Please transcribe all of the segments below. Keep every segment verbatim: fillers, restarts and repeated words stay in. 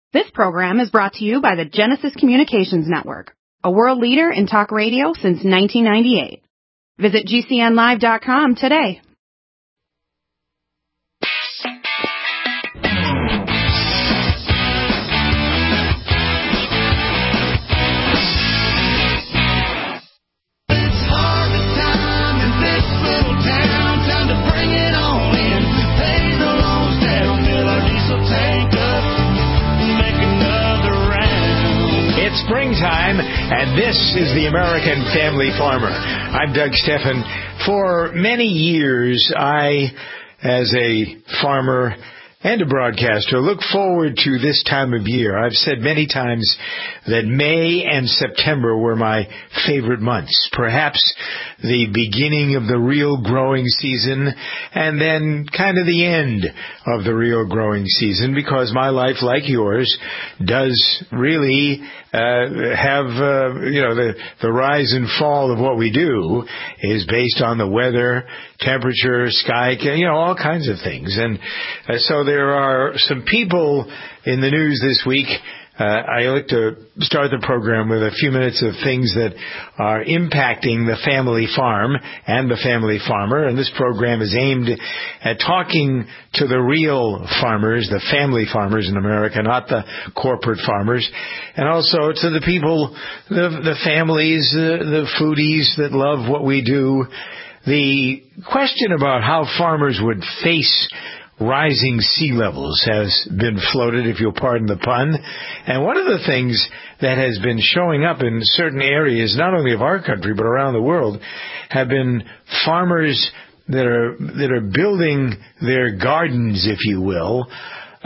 This program is brought to you by the Genesis Communications Network, a world leader in talk radio since nineteen ninety-eight. Visit G C N live dot com today. It's springtime, and this is the American Family Farmer. I'm Doug Steffen. For many years, I, as a farmer and a broadcaster, look forward to this time of year. I've said many times that May and September were my favorite months. Perhaps the beginning of the real growing season, and then kind of the end of the real growing season, because my life, like yours, does really uh, have, uh, you know, the, the rise and fall of what we do is based on the weather, temperature, sky, you know, all kinds of things. And uh, so there are some people in the news this week. Uh, I like to start the program with a few minutes of things that are impacting the family farm and the family farmer. And this program is aimed at talking to the real farmers, the family farmers in America, not the corporate farmers, and also to the people, the, the families, uh, the foodies that love what we do. The question about how farmers would face rising sea levels has been floated, if you'll pardon the pun. And one of the things that has been showing up in certain areas, not only of our country, but around the world, have been farmers that are that are building their gardens, if you will, uh,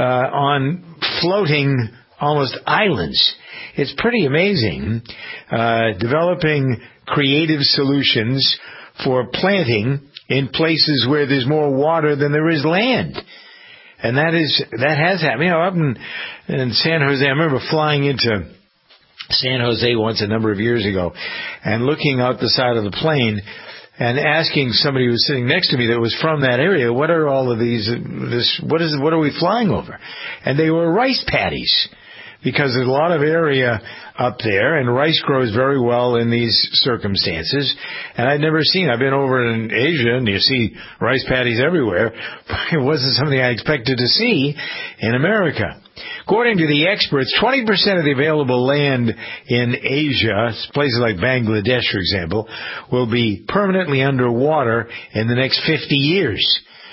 on floating almost islands. It's pretty amazing, uh, developing creative solutions for planting in places where there's more water than there is land. And that is, that has happened. You know, up in, in San Jose, I remember flying into San Jose once a number of years ago and looking out the side of the plane and asking somebody who was sitting next to me that was from that area, what are all of these, this, what is, what are we flying over? And they were rice paddies, because there's a lot of area up there, and rice grows very well in these circumstances. And I'd never seen, I've been over in Asia, and you see rice paddies everywhere, but it wasn't something I expected to see in America. According to the experts, twenty percent of the available land in Asia, places like Bangladesh, for example, will be permanently underwater in the next fifty years.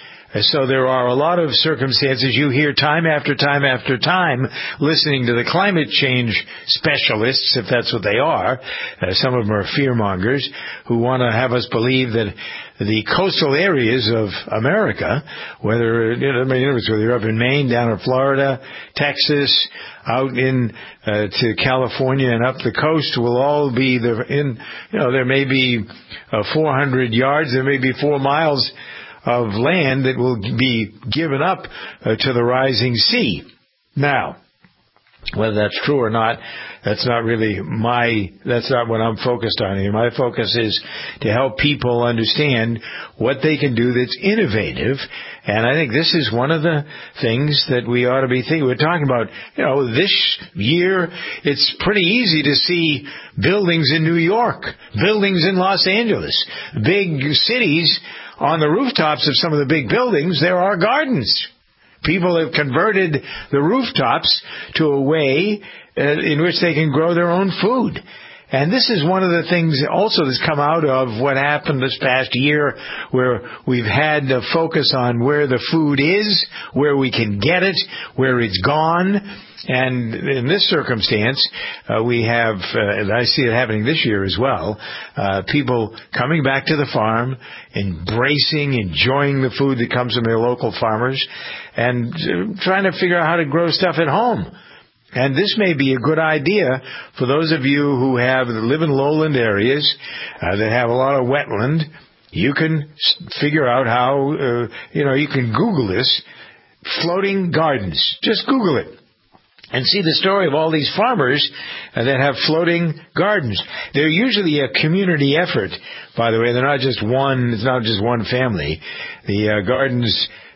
So there are a lot of circumstances you hear time after time after time listening to the climate change specialists, if that's what they are. Uh, some of them are fearmongers who want to have us believe that the coastal areas of America, whether, you know, whether you're up in Maine, down in Florida, Texas, out in uh, to California and up the coast, will all be the in. You know, there may be uh, four hundred yards, there may be four miles of land that will be given up uh, to the rising sea. Now, whether that's true or not, that's not really my, that's not what I'm focused on here. My focus is to help people understand what they can do that's innovative. And I think this is one of the things that we ought to be thinking. We're talking about, you know, this year, it's pretty easy to see buildings in New York, buildings in Los Angeles, big cities. On the rooftops of some of the big buildings, there are gardens. People have converted the rooftops to a way uh, in which they can grow their own food. And this is one of the things also that's come out of what happened this past year, where we've had to focus on where the food is, where we can get it, where it's gone. And in this circumstance, uh, we have, uh, and I see it happening this year as well, uh, people coming back to the farm, embracing, enjoying the food that comes from their local farmers, and uh, trying to figure out how to grow stuff at home. And this may be a good idea for those of you who have live in lowland areas uh, that have a lot of wetland. You can figure out how, uh, you know, you can Google this, floating gardens. Just Google it. And see the story of all these farmers uh, that have floating gardens. They're usually a community effort, by the way. They're not just one, it's not just one family. The uh, gardens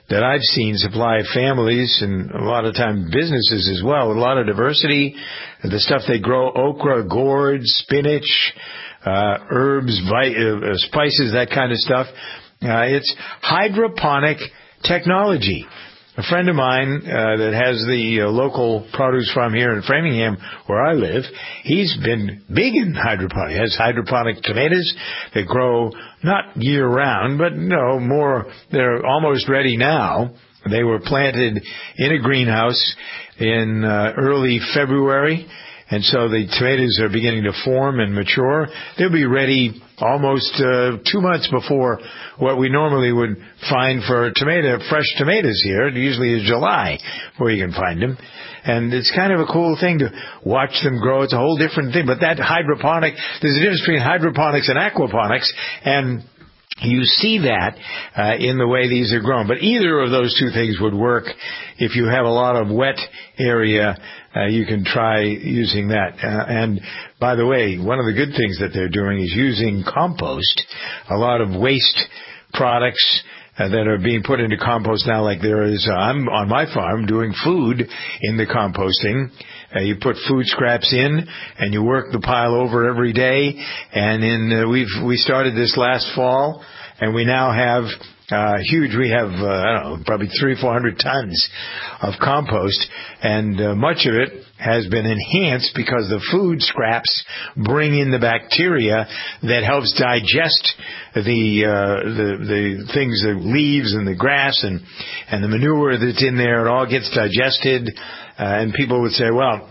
that I've seen supply families and a lot of time businesses as well, with a lot of diversity. The stuff they grow, okra, gourds, spinach, uh, herbs, vi- uh, spices, that kind of stuff. Uh, it's hydroponic technology. A friend of mine uh, that has the uh, local produce farm here in Framingham, where I live, he's been big in hydroponics. He has hydroponic tomatoes that grow not year-round, but no more. They're almost ready now. They were planted in a greenhouse in uh, early February, and so the tomatoes are beginning to form and mature. They'll be ready almost uh, two months before what we normally would find for tomato, fresh tomatoes here. It usually is July where you can find them. And it's kind of a cool thing to watch them grow. It's a whole different thing. But that hydroponic, there's a difference between hydroponics and aquaponics, and you see that uh, in the way these are grown. But either of those two things would work. If you have a lot of wet area, uh, you can try using that. Uh, and by the way, one of the good things that they're doing is using compost. A lot of waste products uh, that are being put into compost now, like there is, uh, I'm on my farm doing food in the composting. Uh, you put food scraps in, and you work the pile over every day. And in uh, we've we started this last fall, and we now have uh, huge. We have uh, I don't know, probably three, four hundred tons of compost, and uh, much of it has been enhanced because the food scraps bring in the bacteria that helps digest the uh, the the things, the leaves and the grass and and the manure that's in there. It all gets digested. Uh, and people would say, well,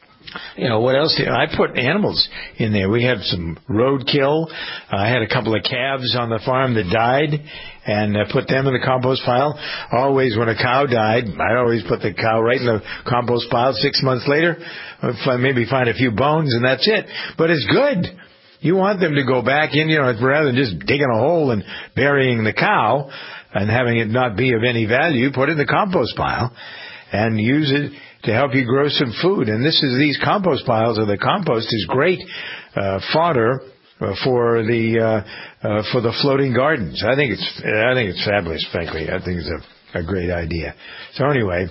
you know, what else? Do I put animals in there. We have some roadkill. Uh, I had a couple of calves on the farm that died, and uh, put them in the compost pile. Always, when a cow died, I'd always put the cow right in the compost pile. Six months later, I'd maybe find a few bones, and that's it. But it's good. You want them to go back in, you know, rather than just digging a hole and burying the cow and having it not be of any value, put it in the compost pile and use it to help you grow some food. And this is these compost piles, or the compost is great uh, fodder uh, for the uh, uh, for the floating gardens. I think it's I think it's fabulous. Frankly, I think it's a, a great idea. So anyway,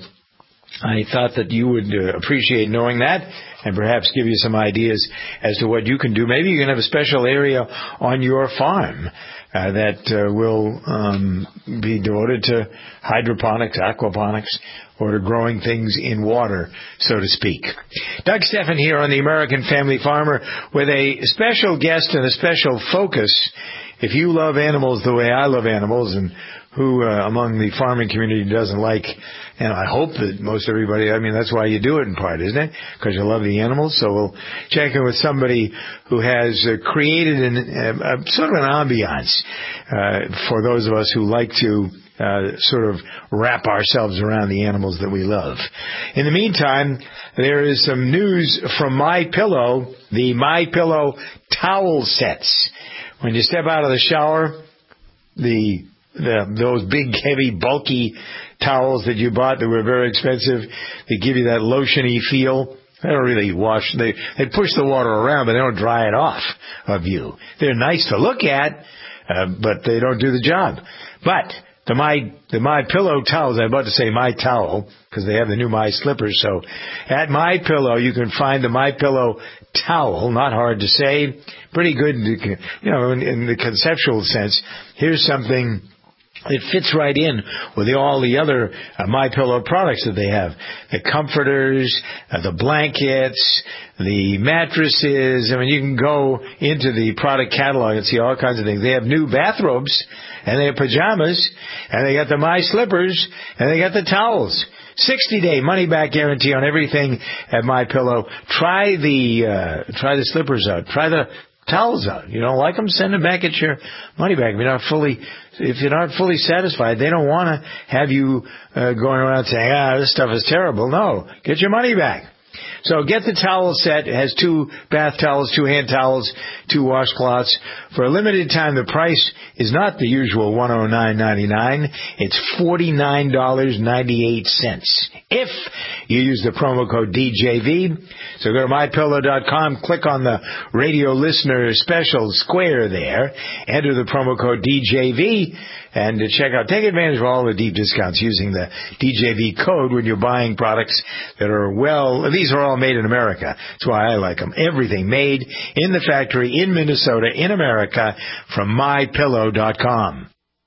I thought that you would uh, appreciate knowing that, and perhaps give you some ideas as to what you can do. Maybe you can have a special area on your farm uh, that uh, will um, be devoted to hydroponics, aquaponics, or to growing things in water, so to speak. Doug Stephan here on the American Family Farmer with a special guest and a special focus. If you love animals the way I love animals, and who uh, among the farming community doesn't like, and I hope that most everybody, I mean, that's why you do it in part, isn't it? Because you love the animals. So we'll check in with somebody who has uh, created an, uh, sort of an ambiance uh, for those of us who like to Uh, sort of wrap ourselves around the animals that we love. In the meantime, there is some news from MyPillow, the MyPillow towel sets. When you step out of the shower, the, the those big, heavy, bulky towels that you bought that were very expensive, they give you that lotiony feel. They don't really wash. They they push the water around, but they don't dry it off of you. They're nice to look at, uh, but they don't do the job. But The My the MyPillow towels, I'm about to say My Towel, because they have the new My Slippers. So at MyPillow, you can find the MyPillow towel, not hard to say, pretty good, you know, in, in the conceptual sense. Here's something it fits right in with the, all the other uh, MyPillow products that they have. The comforters, uh, the blankets, the mattresses. I mean, you can go into the product catalog and see all kinds of things. They have new bathrobes, and they have pajamas, and they got the My Slippers, and they got the towels. sixty-day money-back guarantee on everything at MyPillow. Try the uh, try the slippers out. Try the towels out. You don't like them? Send them back. Get your money back. If you're not fully, if you're not fully satisfied, they don't want to have you uh, going around saying, "Ah, this stuff is terrible." No, get your money back. So get the towel set. It has two bath towels, two hand towels, two washcloths. For a limited time, the price is not the usual one hundred nine ninety-nine. It's forty-nine ninety-eight if you use the promo code D J V. So go to my pillow dot com, click on the radio listener special square there, enter the promo code D J V, and to check out, take advantage of all the deep discounts using the D J V code when you're buying products that are, well, these are all made in America. That's why I like them. Everything made in the factory in Minnesota, in America, from my pillow dot com.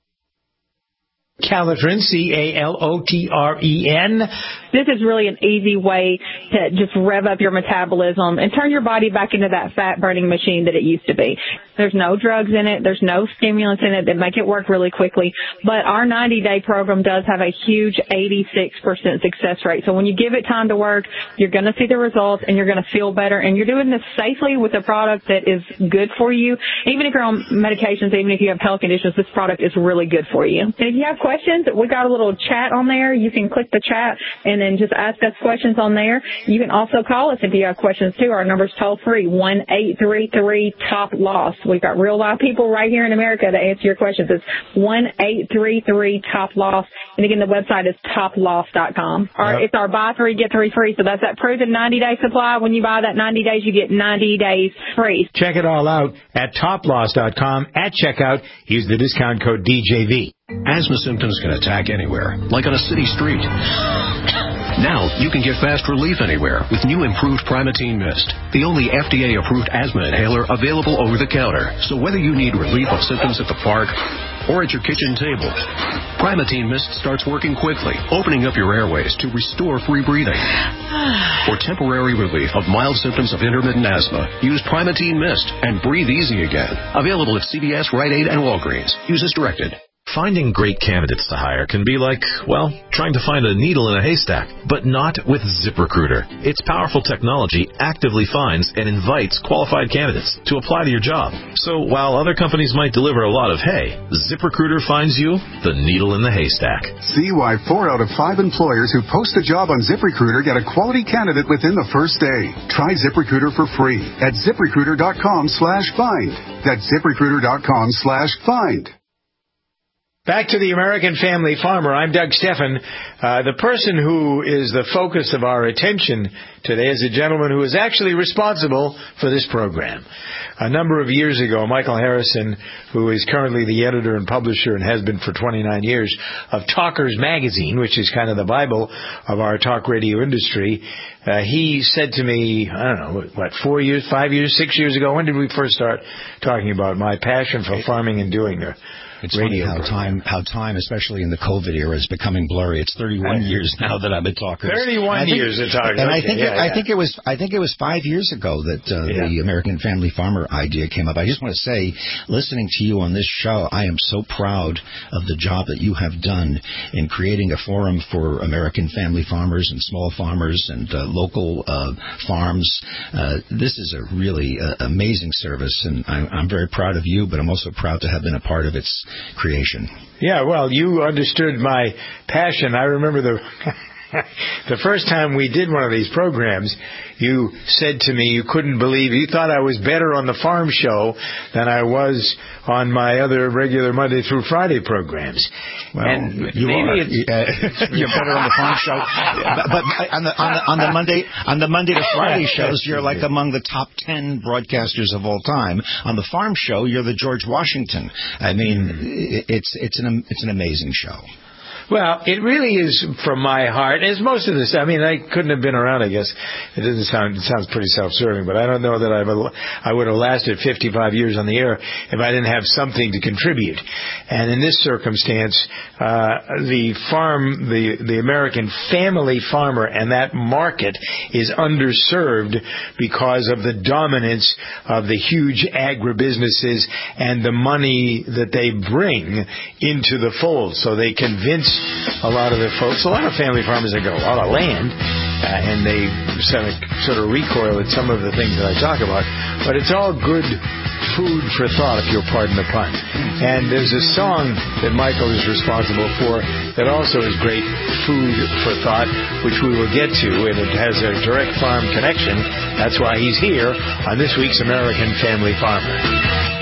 Calotren, C A L O T R E N. This is really an easy way to just rev up your metabolism and turn your body back into that fat-burning machine that it used to be. There's no drugs in it. There's no stimulants in it that make it work really quickly. But our ninety-day program does have a huge eighty-six percent success rate. So when you give it time to work, you're going to see the results, and you're going to feel better. And you're doing this safely with a product that is good for you. Even if you're on medications, even if you have health conditions, this product is really good for you. And if you have questions, we got a little chat on there. You can click the chat and then just ask us questions on there. You can also call us if you have questions too. Our number's toll free, one eight three three top loss. We've got real live people right here in America to answer your questions. It's one eight three three top loss. And again, the website is top loss dot com. Or yep. It's our buy three, get three free. So that's that proven ninety day supply. When you buy that ninety days, you get ninety days free. Check it all out at top loss dot com. At checkout, use the discount code D J V. Asthma symptoms can attack anywhere, like on a city street. Now you can get fast relief anywhere with new improved Primatene Mist, the only F D A-approved asthma inhaler available over the counter. So whether you need relief of symptoms at the park or at your kitchen table, Primatene Mist starts working quickly, opening up your airways to restore free breathing. For temporary relief of mild symptoms of intermittent asthma, use Primatene Mist and breathe easy again. Available at C V S, Rite Aid, and Walgreens. Use as directed. Finding great candidates to hire can be like, well, trying to find a needle in a haystack, but not with ZipRecruiter. Its powerful technology actively finds and invites qualified candidates to apply to your job. So while other companies might deliver a lot of hay, ZipRecruiter finds you the needle in the haystack. See why four out of five employers who post a job on ZipRecruiter get a quality candidate within the first day. Try ZipRecruiter for free at ZipRecruiter.com slash find. That's ZipRecruiter.com slash find. Back to the American Family Farmer. I'm Doug Stephan. Uh, the person who is the focus of our attention today is a gentleman who is actually responsible for this program. A number of years ago, Michael Harrison, who is currently the editor and publisher and has been for twenty-nine years of Talkers Magazine, which is kind of the Bible of our talk radio industry, uh, he said to me, I don't know, what, four years, five years, six years ago, when did we first start talking about my passion for farming and doing it? It's funny how time, how time, especially in the COVID era, is becoming blurry. It's thirty-one years now that I'm a talker. thirty-one think, years at Talkers. And okay, I think, yeah, it, yeah. I think it was, I think it was five years ago that uh, yeah. the American Family Farmer idea came up. I just want to say, listening to you on this show, I am so proud of the job that you have done in creating a forum for American family farmers and small farmers and uh, local uh, farms. Uh, this is a really uh, amazing service, and I, I'm very proud of you. But I'm also proud to have been a part of its creation. Yeah, well, you understood my passion. I remember the the first time we did one of these programs, you said to me you couldn't believe, you thought I was better on the farm show than I was on my other regular Monday through Friday programs. Well, and you maybe are. It's, uh, you're better on the farm show, but, but on the on the on the Monday on the Monday to Friday shows, you're like among the top ten broadcasters of all time. On the farm show, you're the George Washington. I mean, it's it's an it's an amazing show. Well, it really is from my heart, as most of this. I mean, I couldn't have been around, I guess. It doesn't sound, it sounds pretty self-serving, but I don't know that I've, I would have lasted fifty-five years on the air if I didn't have something to contribute. And in this circumstance, uh, the farm, the, the American family farmer and that market is underserved because of the dominance of the huge agribusinesses and the money that they bring into the fold. So they convince a lot of the folks, a lot of family farmers that got a lot of land, uh, and they sort of, sort of recoil at some of the things that I talk about. But it's all good food for thought, if you'll pardon the pun. And there's a song that Michael is responsible for that also is great food for thought, which we will get to, and it has a direct farm connection. That's why he's here on this week's American Family Farmer.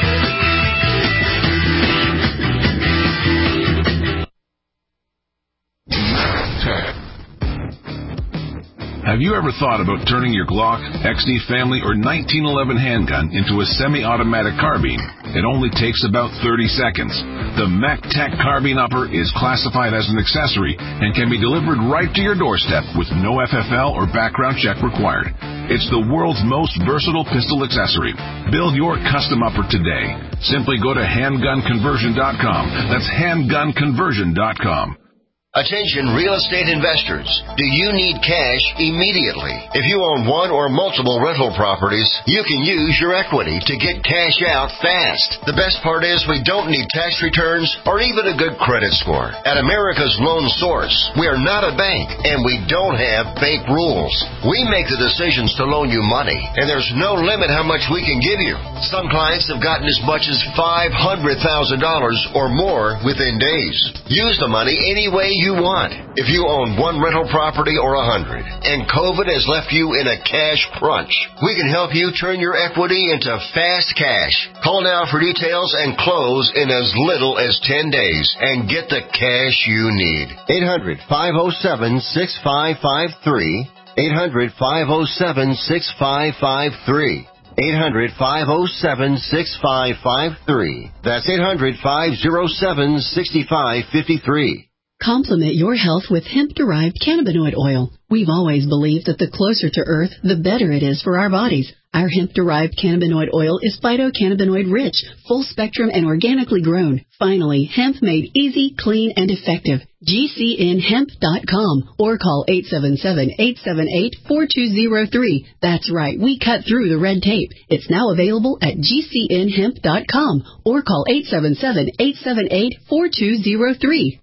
Have you ever thought about turning your Glock, X D Family, or nineteen eleven handgun into a semi-automatic carbine? It only takes about thirty seconds. The MacTac Carbine Upper is classified as an accessory and can be delivered right to your doorstep with no F F L or background check required. It's the world's most versatile pistol accessory. Build your custom upper today. Simply go to handgun conversion dot com. That's handgun conversion dot com. Attention real estate investors. Do you need cash immediately? If you own one or multiple rental properties, you can use your equity to get cash out fast. The best part is we don't need tax returns or even a good credit score. At America's Loan Source, we are not a bank and we don't have bank rules. We make the decisions to loan you money, and there's no limit how much we can give you. Some clients have gotten as much as five hundred thousand dollars or more within days. Use the money any way you you want. If you own one rental property or a hundred, and COVID has left you in a cash crunch, we can help you turn your equity into fast cash. Call now for details and close in as little as ten days and get the cash you need. eight hundred, five oh seven, six five five three. eight hundred, five oh seven, six five five three. eight hundred, five oh seven, six five five three. That's eight hundred, five oh seven, six five five three. Complement your health with hemp-derived cannabinoid oil. We've always believed that the closer to Earth, the better it is for our bodies. Our hemp-derived cannabinoid oil is phytocannabinoid-rich, full-spectrum, and organically grown. Finally, hemp made easy, clean, and effective. G C N hemp dot com or call eight seven seven, eight seven eight, four two zero three. That's right, we cut through the red tape. It's now available at G C N hemp dot com or call eight seven seven, eight seven eight, four two zero three.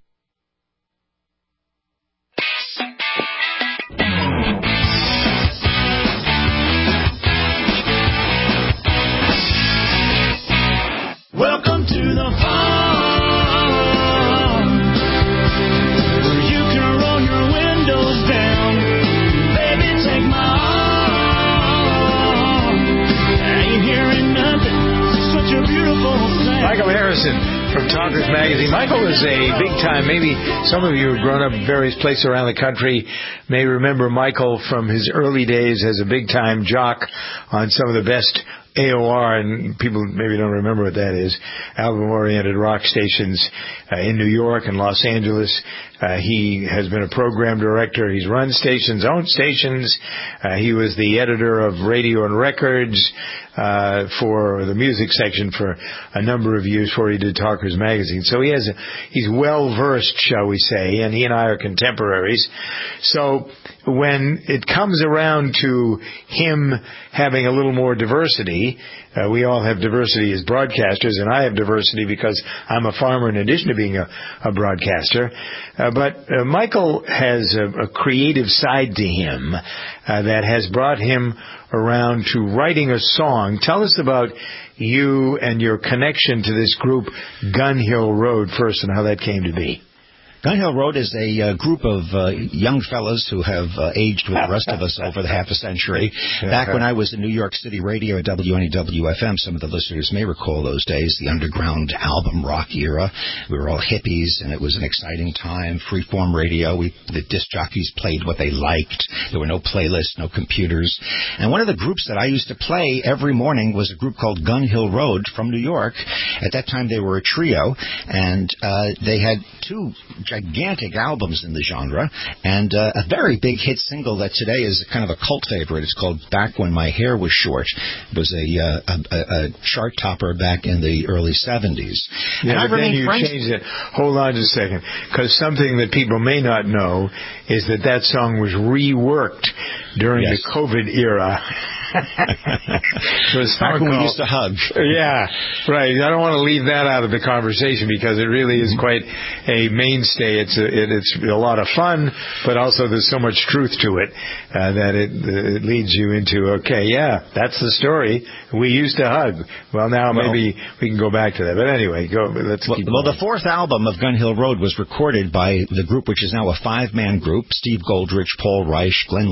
Welcome to the farm, where you can roll your windows down. Baby, take my arm. I ain't hearing nothing. Such a beautiful thing. Michael Harrison from Talkers Magazine. Michael is a big time, maybe some of you who have grown up in various places around the country may remember Michael from his early days as a big time jock on some of the best A O R, and people maybe don't remember what that is, album-oriented rock stations uh, in New York and Los Angeles. Uh, he has been a program director. He's run stations, owned stations. Uh, he was the editor of Radio and Records uh, for the music section for a number of years before he did Talkers Magazine. So he has, a, he's well-versed, shall we say, and he and I are contemporaries. So when it comes around to him having a little more diversity, Uh, we all have diversity as broadcasters, and I have diversity because I'm a farmer in addition to being a, a broadcaster. Uh, but uh, Michael has a, a creative side to him uh, that has brought him around to writing a song. Tell us about you and your connection to this group, Gun Hill Road, first, and how that came to be. Gun Hill Road is a uh, group of uh, young fellas who have uh, aged with the rest of us over the half a century. Back when I was in New York City radio at W N E W F M, some of the listeners may recall those days, the underground album rock era. We were all hippies, and it was an exciting time. Freeform radio. We, the disc jockeys played what they liked. There were no playlists, no computers. And one of the groups that I used to play every morning was a group called Gun Hill Road from New York. At that time, they were a trio, and uh, they had two gigantic albums in the genre, and uh, a very big hit single that today is kind of a cult favorite. It's called Back When My Hair Was Short. It was a, uh, a, a chart topper back in the early seventies. Yeah, and but then you friends- changed it. Hold on just a second, because something that people may not know is that that song was reworked during yes. the COVID era. It was back when we used to hug. Yeah, right. I don't want to leave that out of the conversation because it really is quite a mainstay. It's a, it, it's a lot of fun, but also there's so much truth to it uh, that it, uh, it leads you into, okay, yeah, that's the story. We used to hug. Well, now well, maybe we can go back to that. But anyway, go. Let's well, keep well, going. The fourth album of Gun Hill Road was recorded by the group, which is now a five-man group: Steve Goldrich, Paul Reich, Glenn Leopold,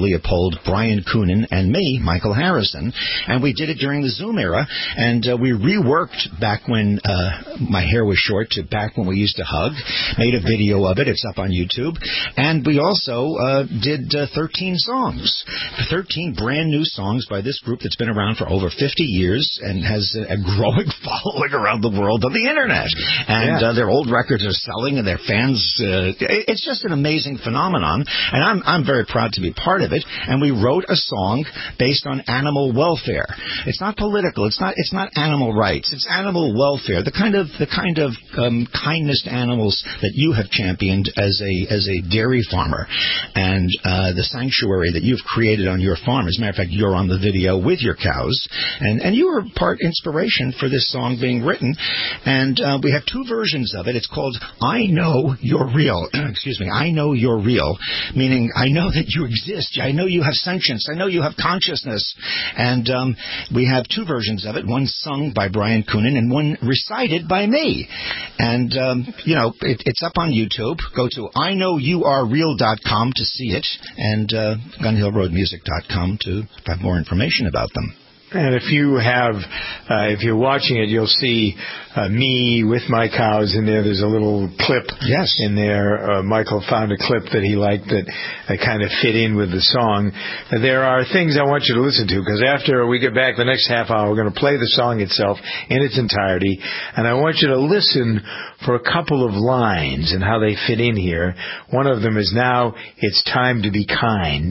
called Brian Coonan and me, Michael Harrison, and we did it during the Zoom era, and uh, we reworked back when uh, my hair was short to back when we used to hug, made a video of it. It's up on YouTube. And we also uh, did uh, thirteen songs, thirteen brand new songs by this group that's been around for over fifty years and has a, a growing following around the world on the Internet. And yeah. uh, their old records are selling, and their fans, uh, it's just an amazing phenomenon. And I'm, I'm very proud to be part of it. And we wrote a song based on animal welfare. It's not political. It's not, it's not animal rights. It's animal welfare, the kind of, the kind of um, kindness to animals that you have championed as a, as a dairy farmer. And uh, the sanctuary that you've created on your farm. As a matter of fact, you're on the video with your cows. And, and you were part inspiration for this song being written. And uh, we have two versions of it. It's called I Know You're Real. Excuse me. I Know You're Real, meaning I know that you exist. I know you have sentience. I know you have consciousness. And um, we have two versions of it, one sung by Brian Coonan and one recited by me. And, um, you know, it, it's up on YouTube. Go to I know you are real dot com to see it, and uh, gun hill road music dot com to have more information about them. And if you have, uh, if you're watching it, you'll see uh, me with my cows in there. There's a little clip yes. in there. Uh, Michael found a clip that he liked that uh, kind of fit in with the song. Uh, there are things I want you to listen to, because after we get back the next half hour, we're going to play the song itself in its entirety. And I want you to listen for a couple of lines and how they fit in here. One of them is, now it's time to be kind.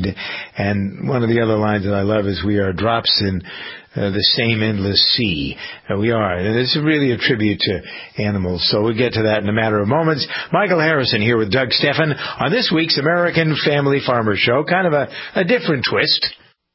And one of the other lines that I love is, we are drops in Uh, the same endless sea. Uh, we are. And it's really a tribute to animals. So we'll get to that in a matter of moments. Michael Harrison here with Doug Steffen on this week's American Family Farmer Show. Kind of a, a different twist.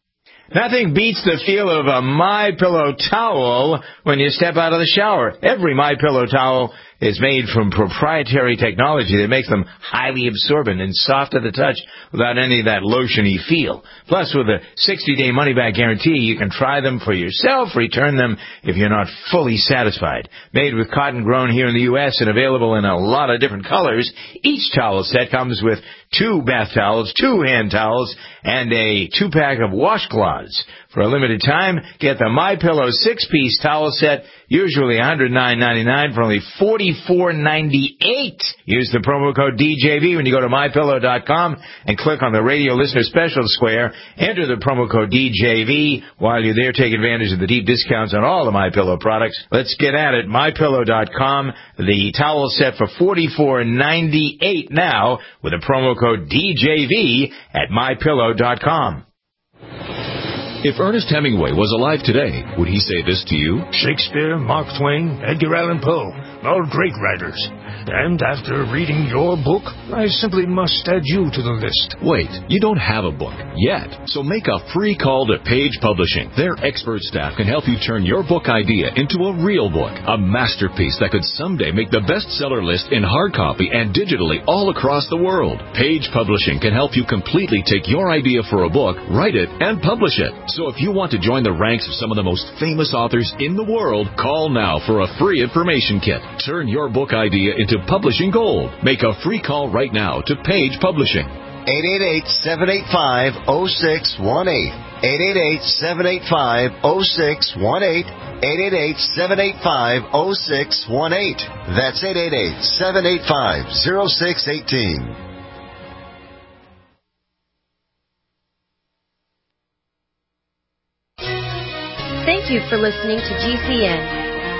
Nothing beats the feel of a MyPillow towel when you step out of the shower. Every MyPillow towel is made from proprietary technology that makes them highly absorbent and soft to the touch without any of that lotiony feel. Plus, with a sixty-day money-back guarantee, you can try them for yourself, return them if you're not fully satisfied. Made with cotton grown here in the U S and available in a lot of different colors, each towel set comes with two bath towels, two hand towels, and a two-pack of washcloths. For a limited time, get the MyPillow six-piece towel set, usually one hundred nine ninety-nine, for only forty-four ninety-eight. Use the promo code D J V when you go to my pillow dot com and click on the radio listener special square. Enter the promo code D J V. While you're there, take advantage of the deep discounts on all the MyPillow products. Let's get at it. my pillow dot com. The towel set for forty-four ninety-eight now with the promo code D J V at my pillow dot com. If Ernest Hemingway was alive today, would he say this to you? Shakespeare, Mark Twain, Edgar Allan Poe, all great writers. And after reading your book, I simply must add you to the list. Wait, you don't have a book yet. So make a free call to Page Publishing. Their expert staff can help you turn your book idea into a real book, a masterpiece that could someday make the bestseller list in hard copy and digitally all across the world. Page Publishing can help you completely take your idea for a book, write it, and publish it. So if you want to join the ranks of some of the most famous authors in the world, call now for a free information kit. Turn your book idea into publishing gold. Make a free call right now to Page Publishing. eight eight eight, seven eight five, zero six one eight. eight eight eight, seven eight five, zero six one eight. eight eight eight, seven eight five, zero six one eight. That's eight eight eight, seven eight five, zero six one eight. Thank you for listening to G C N.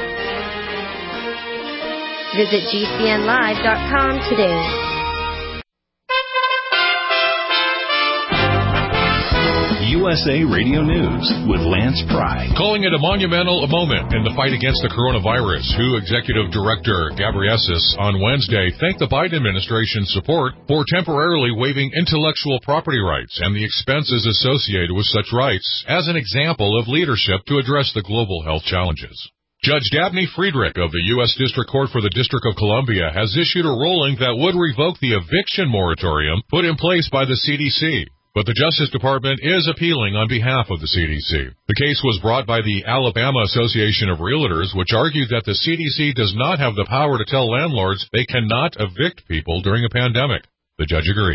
Visit G C N live dot com today. U S A Radio News with Lance Pry. Calling it a monumental moment in the fight against the coronavirus, W H O Executive Director Ghebreyesus on Wednesday thanked the Biden administration's support for temporarily waiving intellectual property rights and the expenses associated with such rights as an example of leadership to address the global health challenges. Judge Dabney Friedrich of the U S District Court for the District of Columbia has issued a ruling that would revoke the eviction moratorium put in place by the C D C. But the Justice Department is appealing on behalf of the C D C. The case was brought by the Alabama Association of Realtors, which argued that the C D C does not have the power to tell landlords they cannot evict people during a pandemic. The judge agreed.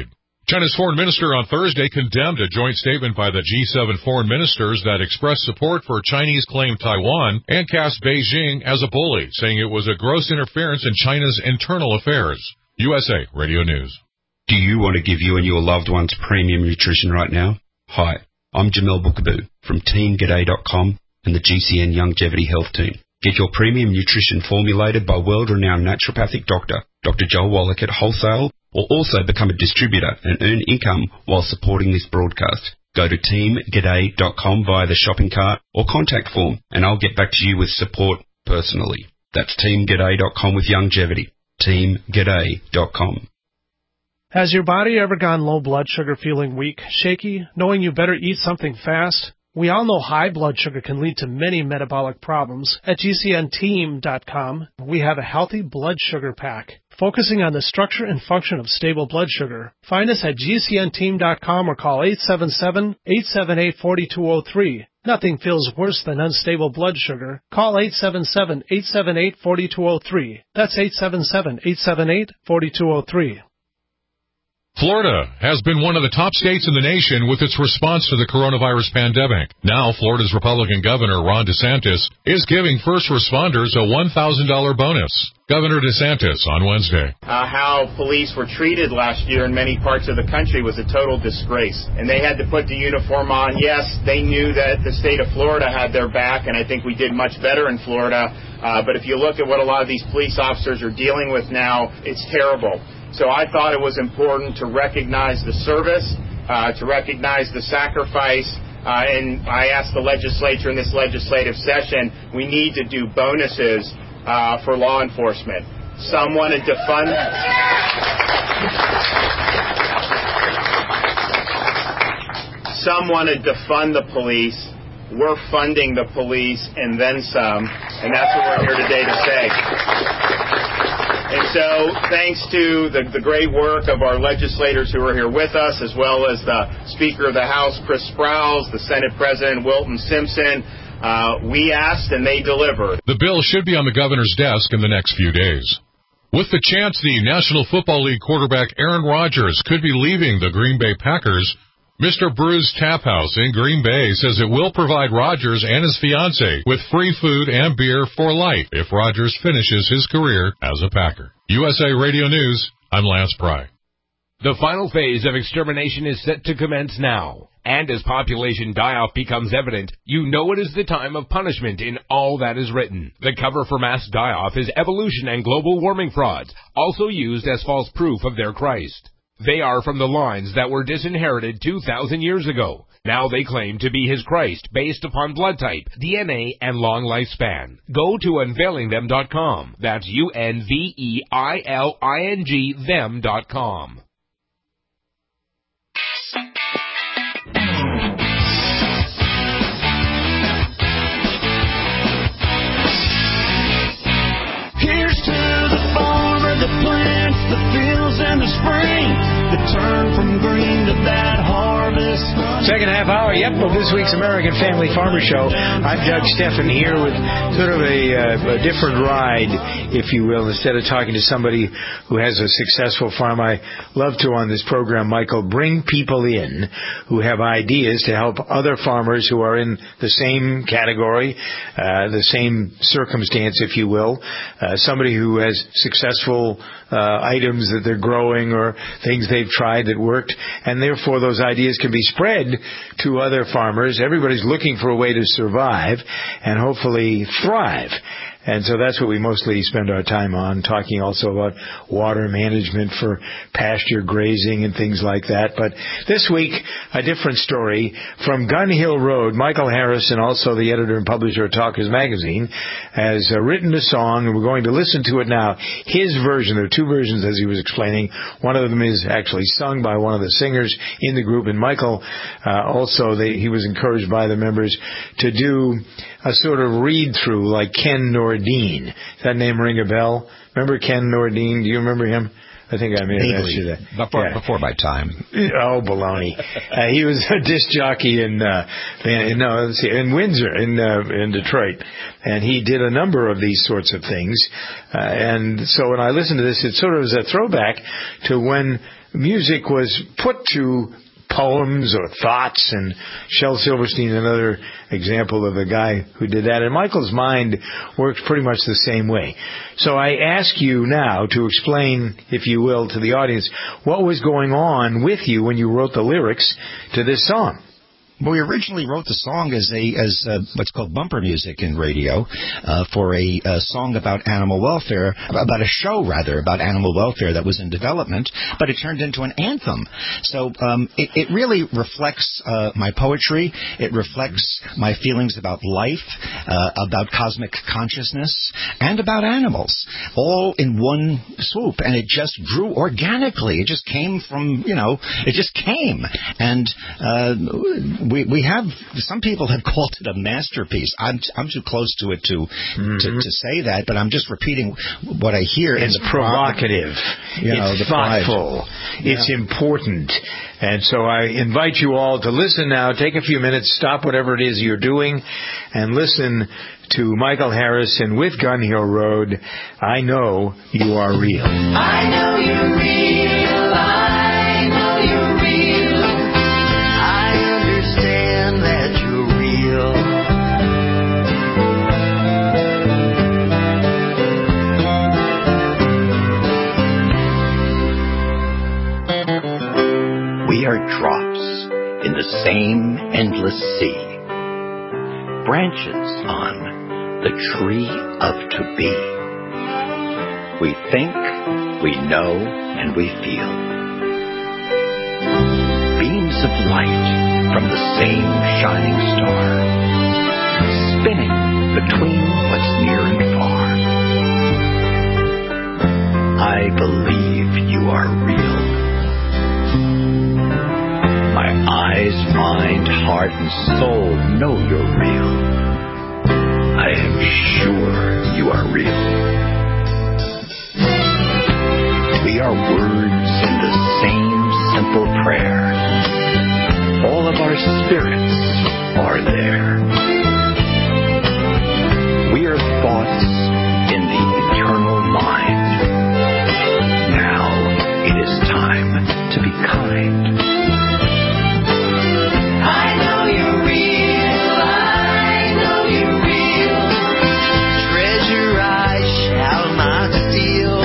China's foreign minister on Thursday condemned a joint statement by the G seven foreign ministers that expressed support for Chinese claimed Taiwan and cast Beijing as a bully, saying it was a gross interference in China's internal affairs. U S A Radio News. Do you want to give you and your loved ones premium nutrition right now? Hi, I'm Jamel Bookaboo from Team G'day dot com and the G C N Longevity Health Team. Get your premium nutrition formulated by world-renowned naturopathic doctor, Doctor Joel Wallach at wholesale, or also become a distributor and earn income while supporting this broadcast. Go to Team G'day dot com via the shopping cart or contact form, and I'll get back to you with support personally. That's Team G'day dot com with longevity. Team G'day dot com. Has your body ever gone low blood sugar, feeling weak, shaky, knowing you better eat something fast? We all know high blood sugar can lead to many metabolic problems. At G C N team dot com, we have a healthy blood sugar pack, focusing on the structure and function of stable blood sugar. Find us at G C N team dot com or call eight seven seven, eight seven eight, four two zero three. Nothing feels worse than unstable blood sugar. Call eight seven seven, eight seven eight, four two zero three. That's eight seven seven, eight seven eight, four two zero three. Florida has been one of the top states in the nation with its response to the coronavirus pandemic. Now, Florida's Republican Governor Ron DeSantis is giving first responders a one thousand dollars bonus. Governor DeSantis on Wednesday. Uh, how police were treated last year in many parts of the country was a total disgrace. And they had to put the uniform on. Yes, they knew that the state of Florida had their back, and I think we did much better in Florida. Uh, but if you look at what a lot of these police officers are dealing with now, it's terrible. So I thought it was important to recognize the service, uh, to recognize the sacrifice, uh, and I asked the legislature in this legislative session, we need to do bonuses uh, for law enforcement. Some wanted to fund... Some wanted to fund the police. We're funding the police and then some, and that's what we're here today to say. And so, thanks to the, the great work of our legislators who are here with us, as well as the Speaker of the House, Chris Sprowls, the Senate President, Wilton Simpson, uh, we asked and they delivered. The bill should be on the governor's desk in the next few days. With the chance the National Football League quarterback Aaron Rodgers could be leaving the Green Bay Packers, Mister Brew's Tap House in Green Bay says it will provide Rodgers and his fiancée with free food and beer for life if Rodgers finishes his career as a Packer. U S A Radio News, I'm Lance Pry. The final phase of extermination is set to commence now. And as population die-off becomes evident, you know it is the time of punishment in all that is written. The cover for mass die-off is evolution and global warming frauds, also used as false proof of their Christ. They are from the lines that were disinherited two thousand years ago. Now they claim to be his Christ based upon blood type, D N A, and long lifespan. Go to unveiling them dot com. That's U N V E I L I N G them dot com. Here's to the farmer that plants the fields in the spring, that turn from green to that harvest. Second half hour, yep, of this week's American Family Farmer Show. I'm Doug Steffen here with sort of a, uh, a different ride, if you will. Instead of talking to somebody who has a successful farm, I love to, on this program, Michael, bring people in who have ideas to help other farmers who are in the same category, uh, the same circumstance, if you will. Uh, somebody who has successful uh, items that they're growing or things they've tried that worked, and therefore those ideas can be spread to other farmers. Everybody's looking for a way to survive and hopefully thrive. And so that's what we mostly spend our time on, talking also about water management for pasture grazing and things like that. But this week, a different story from Gun Hill Road. Michael Harrison, also the editor and publisher of Talkers Magazine, has uh, written a song, and we're going to listen to it now. His version, there are two versions, as he was explaining. One of them is actually sung by one of the singers in the group, and Michael uh, also, they, he was encouraged by the members to do a sort of read-through like Ken Nordine. Does that name ring a bell? Remember Ken Nordine? Do you remember him? I think I may have asked you that. Before, yeah. before my time. Oh, baloney. uh, he was a disc jockey in, uh, in, no, let's see, in Windsor, in, uh, in Detroit. And he did a number of these sorts of things. Uh, and so when I listened to this, it sort of was a throwback to when music was put to poems or thoughts, and Shel Silverstein, another example of a guy who did that. And Michael's mind works pretty much the same way. So I ask you now to explain, if you will, to the audience, what was going on with you when you wrote the lyrics to this song. Well, we originally wrote the song as a as uh, what's called bumper music in radio uh, for a, a song about animal welfare, about a show rather about animal welfare that was in development, but it turned into an anthem. So um, it, it really reflects uh, my poetry. It reflects my feelings about life, uh, about cosmic consciousness, and about animals, all in one swoop. And it just grew organically. It just came from, you know, it just came. And uh, We we have, some people have called it a masterpiece. I'm I'm too close to it to mm-hmm. to, to say that, but I'm just repeating what I hear. It's provocative. You know, it's the thoughtful. Yeah. It's important. And so I invite you all to listen now. Take a few minutes, stop whatever it is you're doing, and listen to Michael Harrison with Gun Hill Road. I know you are real. I know you're real. I know you're real. I understand that you're real. We are drops in the same endless sea, branches on the tree of to be. We think, we know, and we feel. Beams of light from the same shining star, spinning between what's near and far. I believe you are real. My eyes, mind, heart, and soul know you're real. I am sure you are real. We are words in the same simple prayer. All of our spirits are there. We are thoughts in the eternal mind. Now it is time to be kind. I know you're real. I know you're real. Treasure I shall not steal.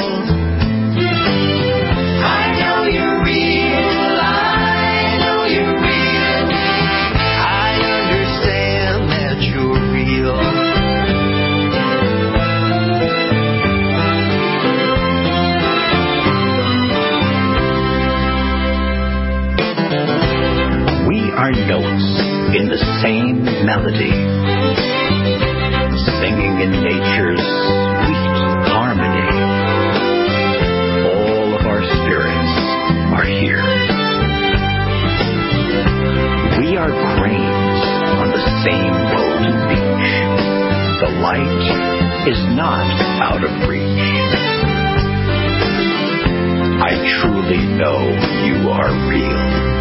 I know you're real. I know you're real. I understand that you're real. We are notes in the same melody, singing in nature's sweet harmony. All of our spirits are here. We are grains on the same golden beach. The light is not out of reach. I truly know you are real.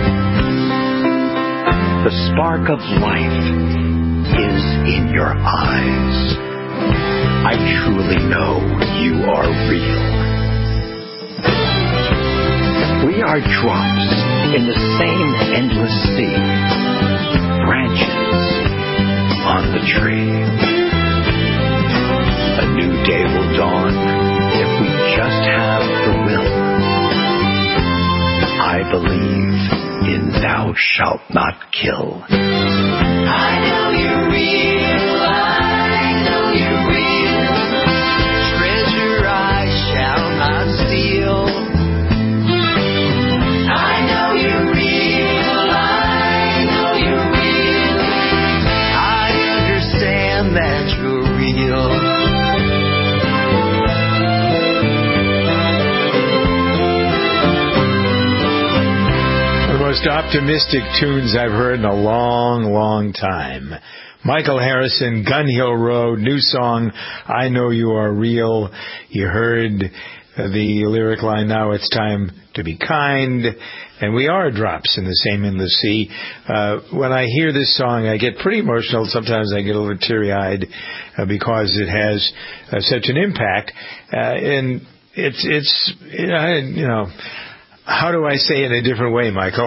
The spark of life is in your eyes. I truly know you are real. We are drops in the same endless sea, branches on the tree. A new day will dawn if we just have the will. I believe in thou shalt not kill. I know you're real. I know you're real. Treasure I shall not steal. I know you're real. I know you're real. I understand that you're real. Most optimistic tunes I've heard in a long, long time. Michael Harrison, Gun Hill Road, new song, I Know You Are Real. You heard the lyric line, now it's time to be kind. And we are drops in the same endless sea. Uh, when I hear this song, I get pretty emotional. Sometimes I get a little teary-eyed uh, because it has uh, such an impact. Uh, and it's, it's, you know, how do I say it in a different way, Michael?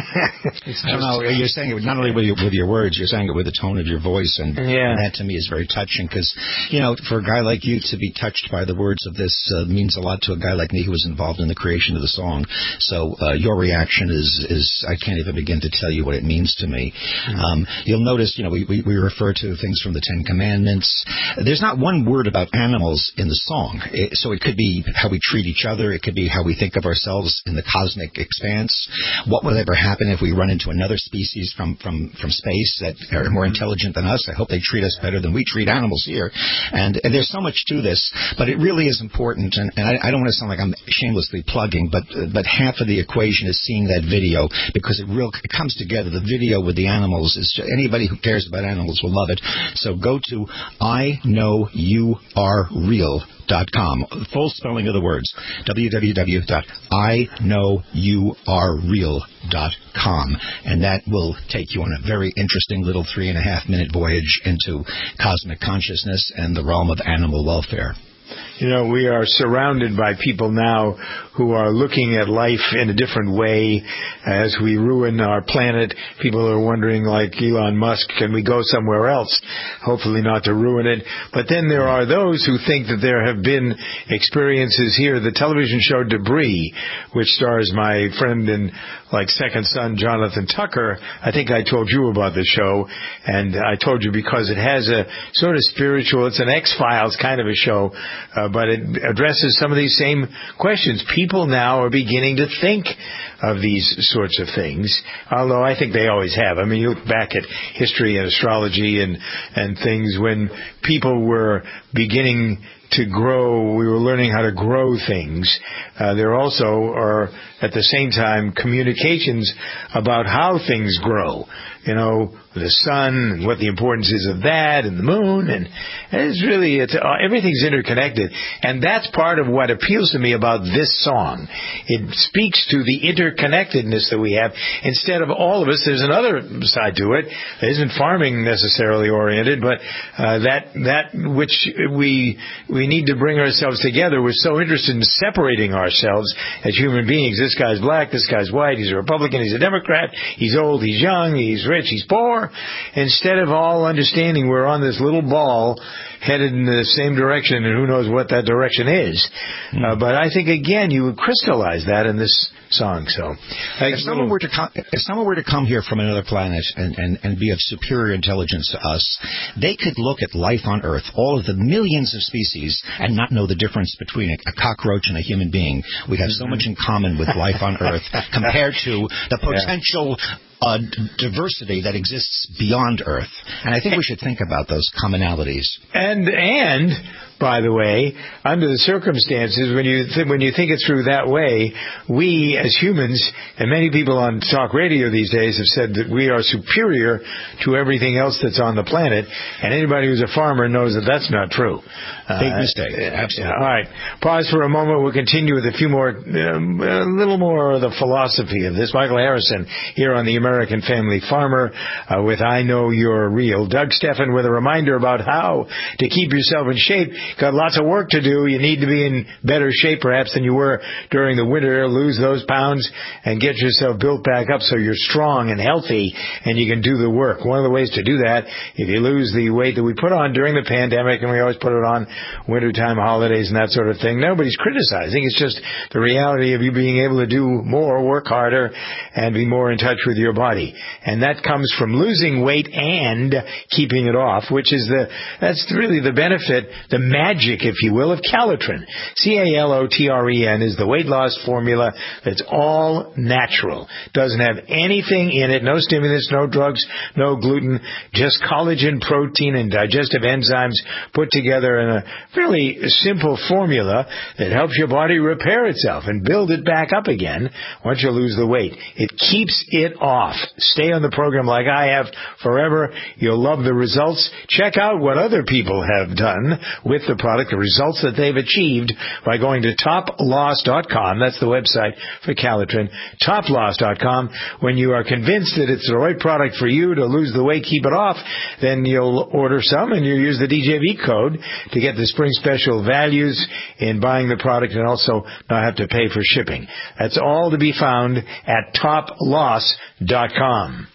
No, no, you're saying it not only with your, with your words, you're saying it with the tone of your voice, and, yeah. and that to me is very touching because, you know, for a guy like you to be touched by the words of this uh, means a lot to a guy like me who was involved in the creation of the song. So uh, your reaction is, is, I can't even begin to tell you what it means to me. Mm-hmm. Um, you'll notice, you know, we, we, we refer to things from the Ten Commandments. There's not one word about animals in the song. It, so it could be how we treat each other. It could be how we think of ourselves in the cosmic expanse. What will ever happen if we run into another species from, from, from space that are more intelligent than us? I hope they treat us better than we treat animals here. And, and there's so much to this, but it really is important. And, and I, I don't want to sound like I'm shamelessly plugging, but but half of the equation is seeing that video because it real it comes together. The video with the animals is just, anybody who cares about animals will love it. So go to I know you are real dot com. Full spelling of the words. w w w dot I know you are real dot com. And that will take you on a very interesting little three and a half minute voyage into cosmic consciousness and the realm of animal welfare. You know, we are surrounded by people now who are looking at life in a different way. As we ruin our planet, people are wondering, like Elon Musk, can we go somewhere else? Hopefully not to ruin it. But then there are those who think that there have been experiences here. The television show Debris, which stars my friend and like second son, Jonathan Tucker. I think I told you about the show, and I told you because it has a sort of spiritual, it's an X-Files kind of a show, uh, but it addresses some of these same questions. People now are beginning to think of these sorts of things, although I think they always have. I mean, you look back at history and astrology and, and things when people were beginning to grow, we were learning how to grow things. Uh, there also are, at the same time, communications about how things grow. You know, the sun, and what the importance is of that, and the moon, and it's really, it's, uh, everything's interconnected. And that's part of what appeals to me about this song. It speaks to the interconnectedness that we have. Instead of all of us, there's another side to it. It isn't farming necessarily oriented, but uh, that that which we we need to bring ourselves together. We're so interested in separating ourselves as human beings. This guy's black, this guy's white, he's a Republican, he's a Democrat, he's old, he's young, he's rich, he's poor. Instead of all understanding we're on this little ball headed in the same direction, and who knows what that direction is. Mm. Uh, but I think, again, you would crystallize that in this song. So, if someone were to come, if someone were to come here from another planet and, and, and be of superior intelligence to us, they could look at life on Earth, all of the millions of species, and not know the difference between a, a cockroach and a human being. We have so much in common with life on Earth compared to the potential uh, diversity that exists beyond Earth. And I think we should think about those commonalities. And and by the way, under the circumstances, when you th- when you think it through that way, we as humans, and many people on talk radio these days have said that we are superior to everything else that's on the planet. And anybody who's a farmer knows that that's not true. Big uh, mistake. Absolutely. All right. Pause for a moment. We'll continue with a few more, um, a little more of the philosophy of this. Michael Harrison here on the American Family Farmer uh, with I Know You're Real. Doug Stephan with a reminder about how to keep yourself in shape. Got lots of work to do. You need to be in better shape perhaps than you were during the winter. Lose those pounds and get yourself built back up so you're strong and healthy and you can do the work. One of the ways to do that, if you lose the weight that we put on during the pandemic, and we always put it on wintertime holidays and that sort of thing, nobody's criticizing. It's just the reality of you being able to do more, work harder, and be more in touch with your body. And that comes from losing weight and keeping it off, which is the, that's really the benefit, the magic, if you will, of Calitrin. C A L O T R E N is the weight loss formula that's all natural. Doesn't have anything in it, no stimulants, no drugs, no gluten, just collagen, protein, and digestive enzymes put together in a fairly simple formula that helps your body repair itself and build it back up again once you lose the weight. It keeps it off. Stay on the program like I have forever. You'll love the results. Check out what other people have done with the product, the results that they've achieved by going to top loss dot com. That's the website for Calitrin, top loss dot com. When you are convinced that it's the right product for you to lose the weight, keep it off, then you'll order some and you use the D J V code to get the spring special values in buying the product and also not have to pay for shipping. That's all to be found at top loss dot com.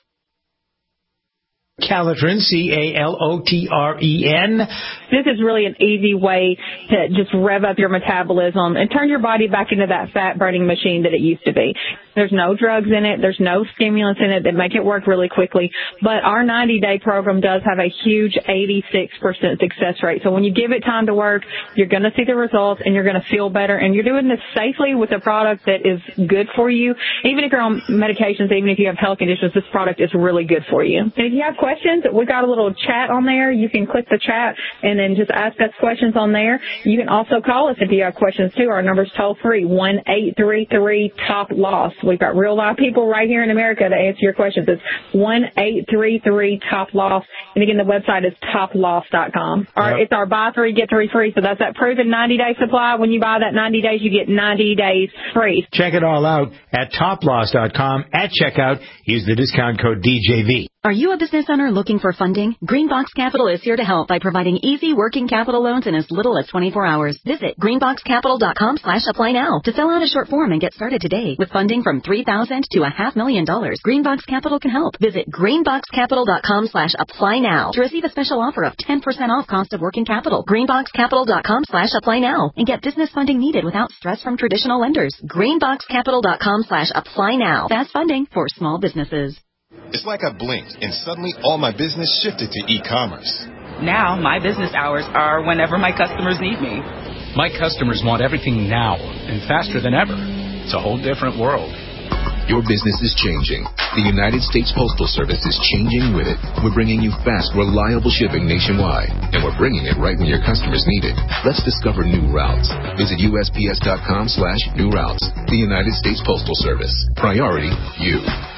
Calitrin, C A L O T R E N. This is really an easy way to just rev up your metabolism and turn your body back into that fat-burning machine that it used to be. There's no drugs in it. There's no stimulants in it that make it work really quickly. But our ninety-day program does have a huge eighty-six percent success rate. So when you give it time to work, you're going to see the results and you're going to feel better. And you're doing this safely with a product that is good for you. Even if you're on medications, even if you have health conditions, this product is really good for you. And if you have questions, we got a little chat on there. You can click the chat and then just ask us questions on there. You can also call us if you have questions too. Our number's toll free, one eight three three top loss. We've got real live people right here in America to answer your questions. It's one eight three three top loss. And again, the website is top loss dot com. Our, yep. It's our buy three, get three free. So that's that proven ninety day supply. When you buy that ninety days, you get ninety days free. Check it all out at top loss dot com. At checkout, use the discount code D J V. Are you a business owner looking for funding? Greenbox Capital is here to help by providing easy working capital loans in as little as twenty-four hours. Visit greenbox capital dot com slash apply now to fill out a short form and get started today. With funding from three thousand dollars to a half million dollars, Greenbox Capital can help. Visit greenbox capital dot com slash apply now to receive a special offer of ten percent off cost of working capital. greenbox capital dot com slash apply now and get business funding needed without stress from traditional lenders. greenbox capital dot com slash apply now. Fast funding for small businesses. It's like I blinked, and suddenly all my business shifted to e-commerce. Now, my business hours are whenever my customers need me. My customers want everything now and faster than ever. It's a whole different world. Your business is changing. The United States Postal Service is changing with it. We're bringing you fast, reliable shipping nationwide, and we're bringing it right when your customers need it. Let's discover new routes. Visit U S P S dot com slash new routes. The United States Postal Service. Priority, you.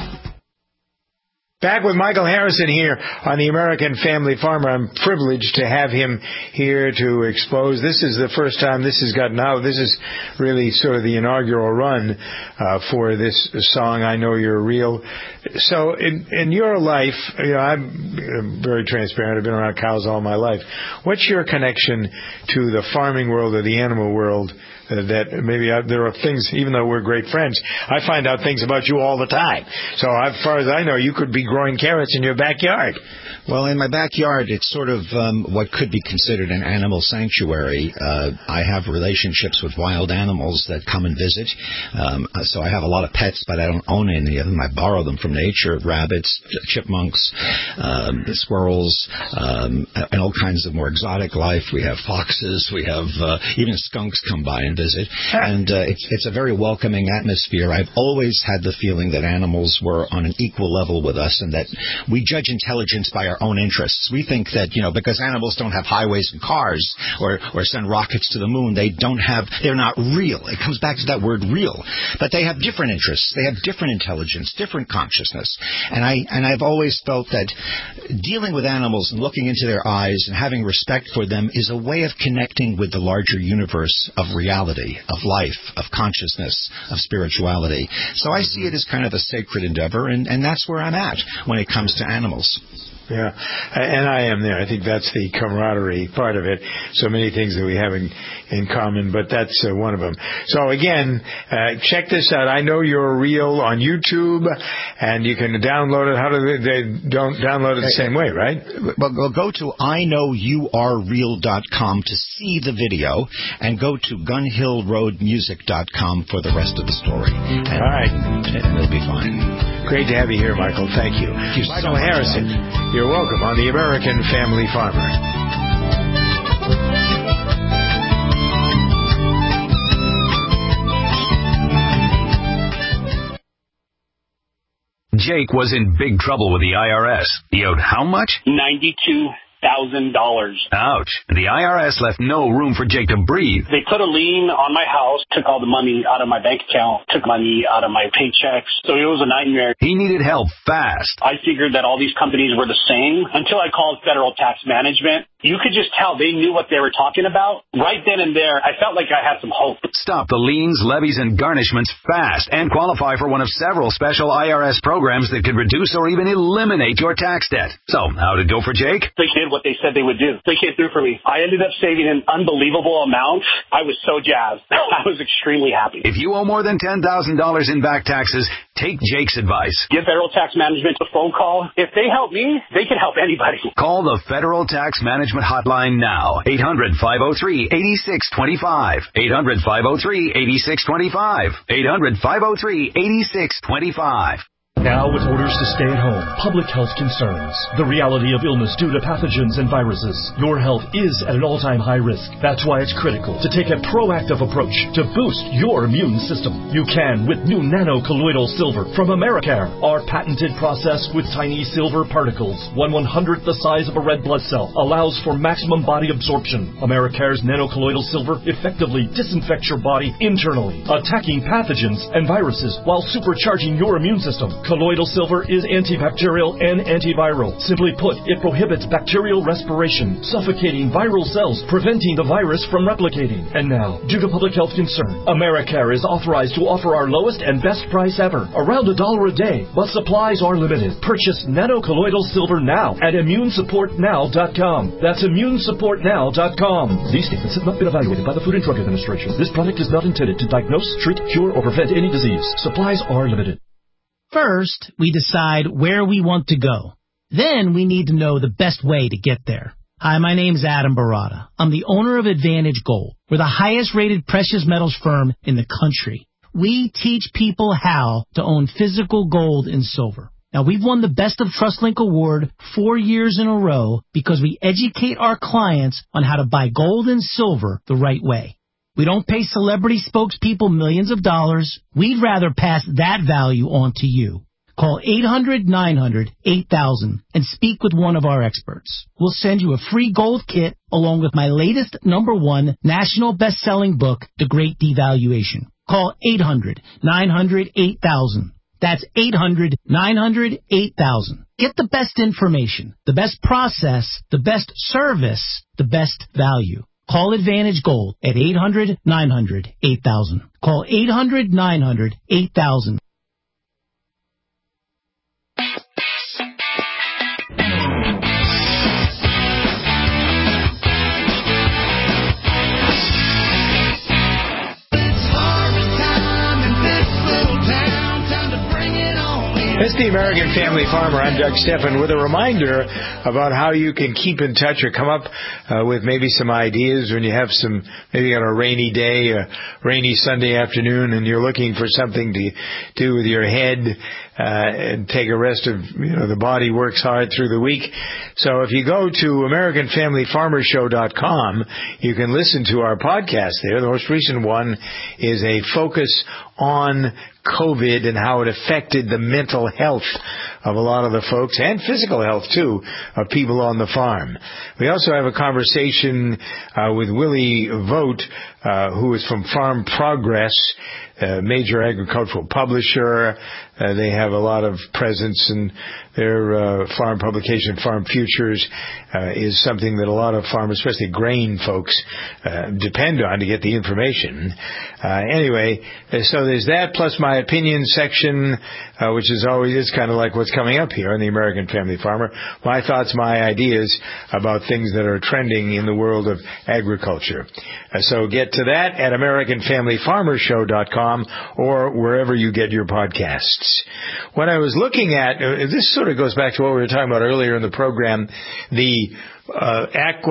Back with Michael Harrison here on the American Family Farmer. I'm privileged to have him here to expose. This is the first time this has gotten out. This is really sort of the inaugural run uh, for this song, I Know You're Real. So in, in your life, you know, I'm very transparent. I've been around cows all my life. What's your connection to the farming world or the animal world? Uh, that maybe I, there are things, even though we're great friends, I find out things about you all the time. So as far as I know, you could be growing carrots in your backyard. Well, in my backyard, it's sort of um, what could be considered an animal sanctuary. Uh, I have relationships with wild animals that come and visit. Um, so I have a lot of pets, but I don't own any of them. I borrow them from nature, rabbits, chipmunks, um, squirrels, um, and all kinds of more exotic life. We have foxes. We have uh, even skunks come by and visit. And uh, it's, it's a very welcoming atmosphere. I've always had the feeling that animals were on an equal level with us and that we judge intelligence by our own interests. We think that, you know, because animals don't have highways and cars or, or send rockets to the moon, they don't have, they're not real. It comes back to that word real. But they have different interests. They have different intelligence, different consciousness. And, I, and I've always felt that dealing with animals and looking into their eyes and having respect for them is a way of connecting with the larger universe of reality, of life, of consciousness, of spirituality. So I see it as kind of a sacred endeavor, and, and that's where I'm at when it comes to animals. Yeah, and I am there. I think that's the camaraderie part of it. So many things that we have in, in common, but that's uh, one of them. So again, uh, check this out. I Know You're Real on YouTube, and you can download it. How do they, they don't download it the same way, right? Well, go to I know you are real dot com to see the video, and go to gun hill road music dot com for the rest of the story. And, All right. And it'll be fine. Great to have you here, Michael. Thank you. Thank you Michael so much, Harrison. Doug. You're welcome on the American Family Farmer. Jake was in big trouble with the I R S. He owed how much? ninety-two thousand dollars. Ouch. The I R S left no room for Jake to breathe. They put a lien on my house, took all the money out of my bank account, took money out of my paychecks. So it was a nightmare. He needed help fast. I figured that all these companies were the same until I called Federal Tax Management. You could just tell they knew what they were talking about. Right then and there, I felt like I had some hope. Stop the liens, levies, and garnishments fast and qualify for one of several special I R S programs that could reduce or even eliminate your tax debt. So, how'd it go for Jake? They did what they said they would do. They came through for me. I ended up saving an unbelievable amount. I was so jazzed. I was extremely happy. If you owe more than ten thousand dollars in back taxes, take Jake's advice. Give Federal Tax Management a phone call. If they help me, they can help anybody. Call the Federal Tax Management Hotline now. eight hundred, five oh three, eight six two five. eight hundred, five oh three, eight six two five. eight hundred, five oh three, eight six two five. Now with orders to stay at home, public health concerns, the reality of illness due to pathogens and viruses, your health is at an all-time high risk. That's why it's critical to take a proactive approach to boost your immune system. You can with new nano-colloidal silver from Americare. Our patented process with tiny silver particles, one one-hundredth the size of a red blood cell, allows for maximum body absorption. Americare's nano-colloidal silver effectively disinfects your body internally, attacking pathogens and viruses while supercharging your immune system. Colloidal silver is antibacterial and antiviral. Simply put, it prohibits bacterial respiration, suffocating viral cells, preventing the virus from replicating. And now, due to public health concern, Americare is authorized to offer our lowest and best price ever, around a dollar a day, but supplies are limited. Purchase nano-colloidal silver now at immune support now dot com. That's immune support now dot com. These statements have not been evaluated by the Food and Drug Administration. This product is not intended to diagnose, treat, cure, or prevent any disease. Supplies are limited. First, we decide where we want to go. Then we need to know the best way to get there. Hi, my name's Adam Barata. I'm the owner of Advantage Gold. We're the highest rated precious metals firm in the country. We teach people how to own physical gold and silver. Now, we've won the Best of TrustLink Award four years in a row because we educate our clients on how to buy gold and silver the right way. We don't pay celebrity spokespeople millions of dollars. We'd rather pass that value on to you. Call eight hundred, nine hundred, eight thousand and speak with one of our experts. We'll send you a free gold kit along with my latest number one national best-selling book, The Great Devaluation. Call eight hundred, nine hundred, eight thousand. That's eight hundred, nine hundred, eight thousand. Get the best information, the best process, the best service, the best value. Call Advantage Gold at eight hundred, nine hundred, eight thousand. Call eight hundred, nine hundred, eight thousand. It's the American Family Farmer. I'm Doug Stephan with a reminder about how you can keep in touch or come up uh, with maybe some ideas when you have some, maybe on a rainy day, a rainy Sunday afternoon, and you're looking for something to do with your head uh, and take a rest of, you know, the body works hard through the week. So if you go to American Family Farmer Show dot com, you can listen to our podcast there. The most recent one is a focus on COVID and how it affected the mental health of a lot of the folks, and physical health, too, of people on the farm. We also have a conversation uh, with Willie Vogt, uh, who is from Farm Progress, a major agricultural publisher. Uh, they have a lot of presence, and their uh, farm publication, Farm Futures, uh, is something that a lot of farmers, especially grain folks, uh, depend on to get the information. Uh, anyway, so there's that, plus my opinion section, uh, which is always is kind of like what's coming up here on the American Family Farmer. My thoughts, my ideas about things that are trending in the world of agriculture. Uh, so get to that at American Family Farmer Show dot com or wherever you get your podcasts. What I was looking at, uh, this sort of goes back to what we were talking about earlier in the program, the uh,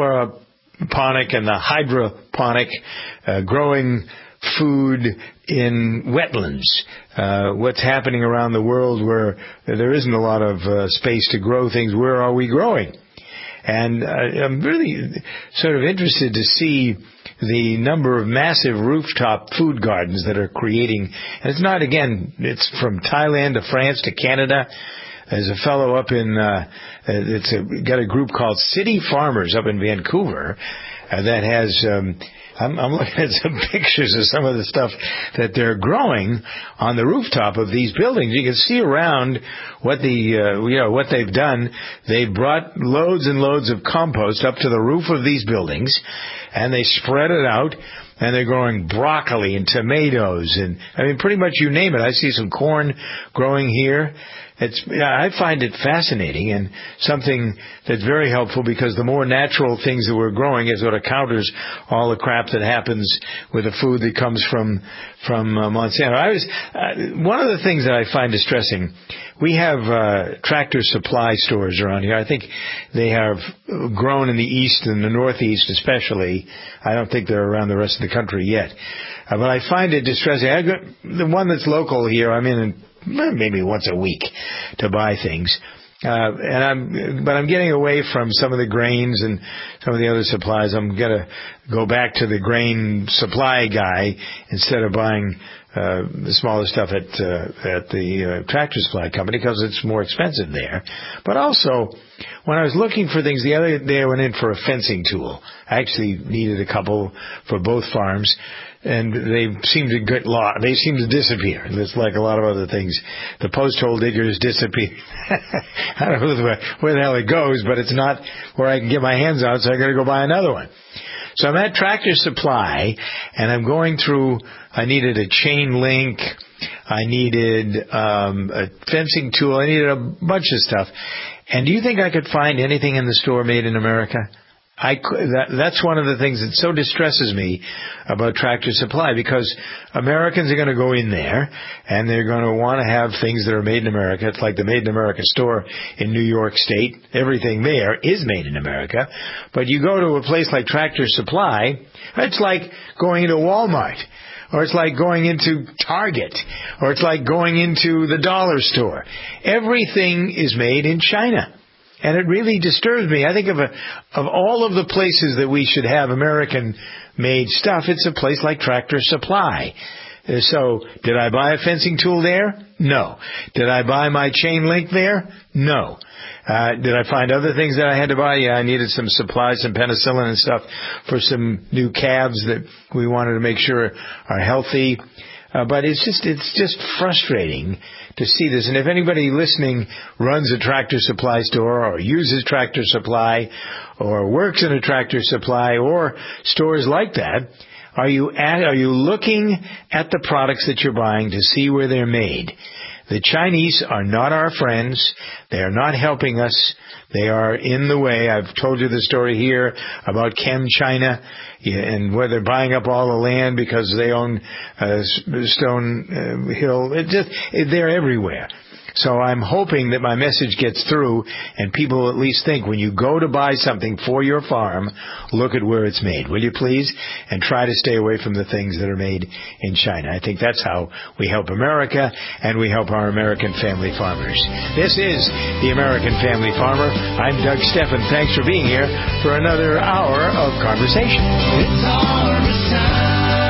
aquaponic and the hydroponic uh, growing food in wetlands. Uh, what's happening around the world where there isn't a lot of uh, space to grow things. Where are we growing? And uh, I'm really sort of interested to see the number of massive rooftop food gardens that are creating. And it's not, again, it's from Thailand to France to Canada. There's a fellow up in, uh, it's a, got a group called City Farmers up in Vancouver uh, that has, um, I'm, I'm looking at some pictures of some of the stuff that they're growing on the rooftop of these buildings. You can see around what the, uh, you know, what they've done. They've brought loads and loads of compost up to the roof of these buildings, and they spread it out. And they're growing broccoli and tomatoes and, I mean, pretty much you name it. I see some corn growing here. It's, I find it fascinating and something that's very helpful because the more natural things that we're growing is what counters all the crap that happens with the food that comes from, from uh, Monsanto. I was, uh, one of the things that I find distressing, we have, uh, Tractor Supply stores around here. I think they have grown in the east and the northeast especially. I don't think they're around the rest of the country yet. Uh, but I find it distressing. I got, the one that's local here, I'm in maybe once a week to buy things. Uh, and I'm, but I'm getting away from some of the grains and some of the other supplies. I'm gonna go back to the grain supply guy instead of buying, uh, the smaller stuff at, uh, at the, uh, Tractor Supply company because it's more expensive there. But also, when I was looking for things, the other day I went in for a fencing tool. I actually needed a couple for both farms. And they seem to get lost. They seem to disappear. It's like a lot of other things. The post hole diggers disappear. I don't know where the hell it goes, but it's not where I can get my hands on it, so I got to go buy another one. So I'm at Tractor Supply, and I'm going through. I needed a chain link. I needed um, a fencing tool. I needed a bunch of stuff. And do you think I could find anything in the store made in America? I, that, that's one of the things that so distresses me about Tractor Supply because Americans are going to go in there and they're going to want to have things that are made in America. It's like the Made in America store in New York State. Everything there is made in America. But you go to a place like Tractor Supply, it's like going into Walmart. Or it's like going into Target. Or it's like going into the dollar store. Everything is made in China. And it really disturbs me. I think of a, of all of the places that we should have American-made stuff, it's a place like Tractor Supply. Uh, so, did I buy a fencing tool there? No. Did I buy my chain link there? No. Uh, did I find other things that I had to buy? Yeah, I needed some supplies, some penicillin and stuff for some new calves that we wanted to make sure are healthy. Uh, but it's just, it's just frustrating to see this. And if anybody listening runs a Tractor Supply store or uses Tractor Supply or works in a Tractor Supply or stores like that, are you at, are you looking at the products that you're buying to see where they're made? The Chinese are not our friends. They are not helping us. They are in the way. I've told you the story here about Chem China and where they're buying up all the land because they own uh, Stone uh, Hill. It just, it, they're everywhere. So I'm hoping that my message gets through and people at least think when you go to buy something for your farm, look at where it's made, will you please? And try to stay away from the things that are made in China. I think that's how we help America and we help our American family farmers. This is the American Family Farmer. I'm Doug Steffen. Thanks for being here for another hour of conversation. It's harvest time.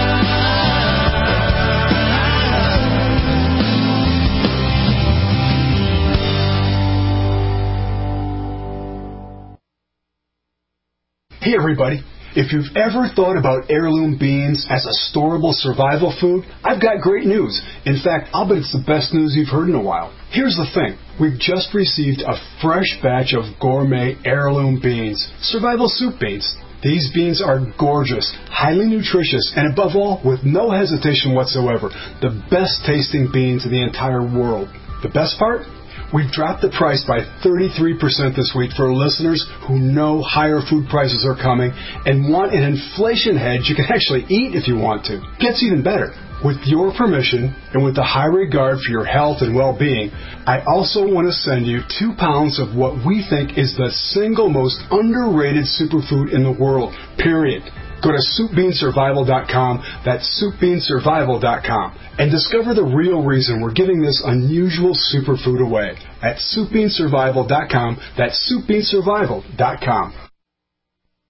Hey everybody, if you've ever thought about heirloom beans as a storable survival food, I've got great news. In fact, I'll bet it's the best news you've heard in a while. Here's the thing. We've just received a fresh batch of gourmet heirloom beans, survival soup beans. These beans are gorgeous, highly nutritious, and above all, with no hesitation whatsoever, the best tasting beans in the entire world. The best part? We've dropped the price by thirty-three percent this week for listeners who know higher food prices are coming and want an inflation hedge you can actually eat if you want to. Gets even better. With your permission and with the high regard for your health and well-being, I also want to send you two pounds of what we think is the single most underrated superfood in the world, period. Go to soup bean survival dot com, that's soup bean survival dot com, and discover the real reason we're giving this unusual superfood away at soup bean survival dot com, that's soup bean survival dot com.